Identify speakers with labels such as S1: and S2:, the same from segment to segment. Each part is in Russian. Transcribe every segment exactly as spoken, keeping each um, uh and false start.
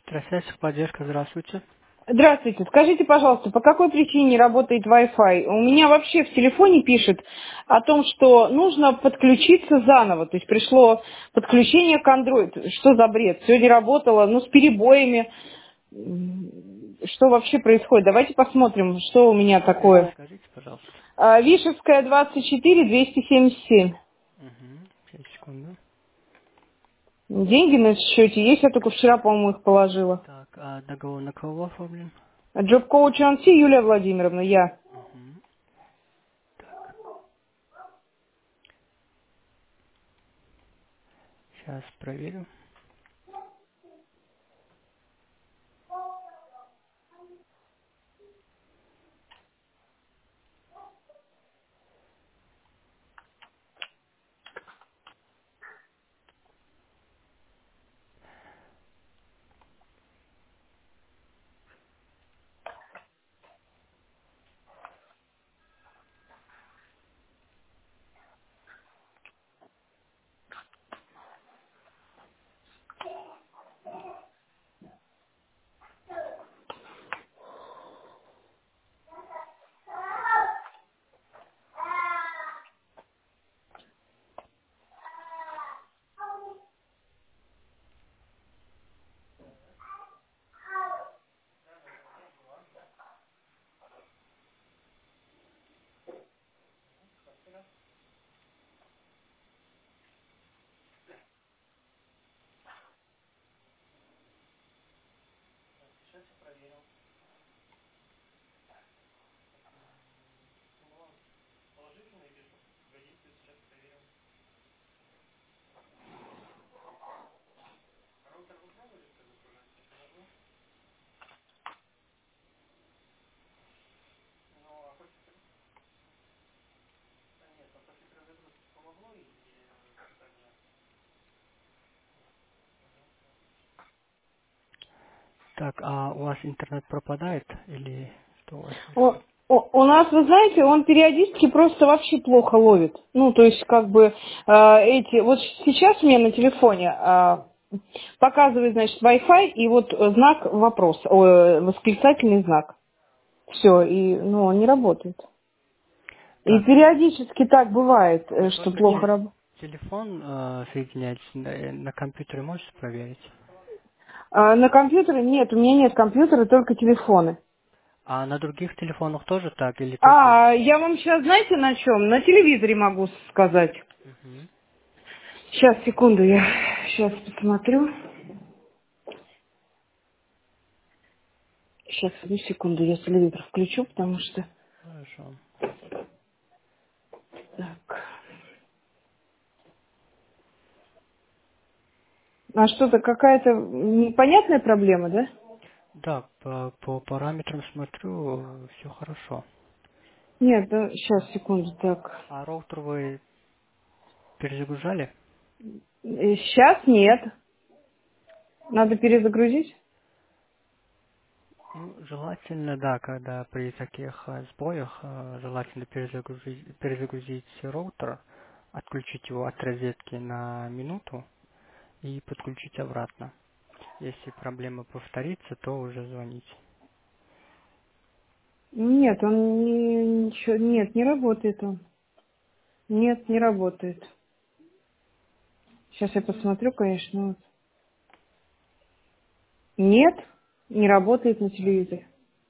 S1: Трансляция поддержка, здравствуйте.
S2: Здравствуйте. Скажите, пожалуйста, по какой причине не работает Wi-Fi? У меня вообще в телефоне пишет о том, что нужно подключиться заново. То есть пришло подключение к Android. Что за бред? Сегодня работало, ну, с перебоями. М, Что вообще происходит? Давайте посмотрим, что у меня
S1: Адрес
S2: такое.
S1: скажите, пожалуйста.
S2: А, Вишевская, двадцать четыре, двести семьдесят семь.
S1: Угу. Сейчас, секунду.
S2: Деньги на счете есть, я только вчера, по-моему, их положила.
S1: Так, а договор на кого оформлен?
S2: Джоб-коуч эн си Юлия Владимировна, я.
S1: Угу. Так, сейчас проверю. Так, а у вас интернет пропадает или что у вас
S2: О-
S1: происходит?
S2: о- У нас, вы знаете, он периодически просто вообще плохо ловит. Ну, то есть, как бы, э, эти... Вот сейчас мне на телефоне э, показывает, значит, Wi-Fi и вот э, знак вопрос, о, э, восклицательный знак. Все, и, ну, он не работает. И
S1: Так,
S2: периодически так бывает,
S1: вы
S2: э, что
S1: только
S2: плохо
S1: через
S2: работает.
S1: телефон э, соединяетесь, на, э, на компьютере можете проверить?
S2: На компьютере нет, у меня нет компьютера, только телефоны.
S1: А на других телефонах тоже так или только...
S2: А, я вам сейчас, знаете, на чем? На телевизоре могу сказать.
S1: Угу.
S2: Сейчас, секунду, я сейчас посмотрю. Сейчас, одну секунду, я телевизор включу, потому что...
S1: Хорошо.
S2: Так. А что-то, какая-то непонятная проблема, да?
S1: Да, по, по параметрам смотрю, все хорошо.
S2: Нет, да, сейчас, секунду, так.
S1: А роутер вы перезагружали?
S2: Сейчас нет. Надо перезагрузить?
S1: Ну, желательно, да, когда при таких э, сбоях, э, желательно перезагрузить, перезагрузить роутер, отключить его от розетки на минуту и подключить обратно. Если проблема повторится, то уже звонить.
S2: Нет, он не, ничего, нет, не работает он. Нет, не работает. Сейчас я посмотрю, конечно. вот. Нет, не работает на телевизоре.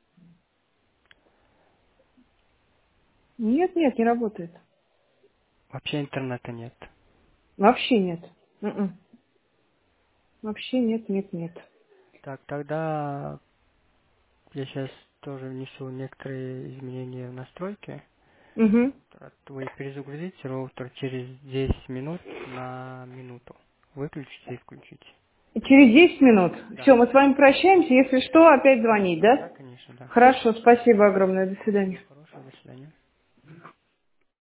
S2: Нет, нет, не работает.
S1: Вообще интернета нет.
S2: Вообще нет. М-м. Вообще нет, нет, нет.
S1: Так, тогда я сейчас тоже внесу некоторые изменения в настройки.
S2: Угу.
S1: Так, вы перезагрузите роутер через десять минут на минуту. Выключите и включите.
S2: Через десять минут.
S1: Да.
S2: Все, мы с вами прощаемся. Если что, опять звонить,
S1: Да,
S2: да?
S1: конечно, да.
S2: Хорошо, спасибо огромное. До свидания.
S1: Всего хорошего, до свидания.